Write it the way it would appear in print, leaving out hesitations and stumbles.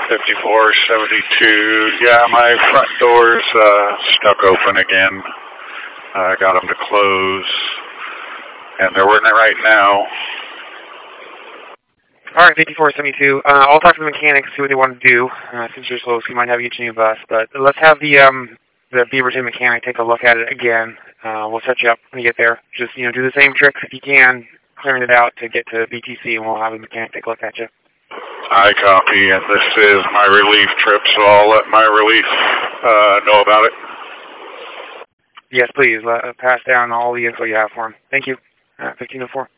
5472. Yeah, my front door's stuck open again. I got them to close, and they're working it right now. All right, 5472. I'll talk to the mechanics, see what they want to do. Since you're close, we might have to get you a new bus, but let's have the Beaverton mechanic take a look at it again. We'll set you up when you get there. Just, do the same tricks if you can, clearing it out to get to BTC, and we'll have the mechanic take a look at you. I copy, and this is my relief trip, so I'll let my relief know about it. Yes, please. Pass down all the info you have for him. Thank you. 1504.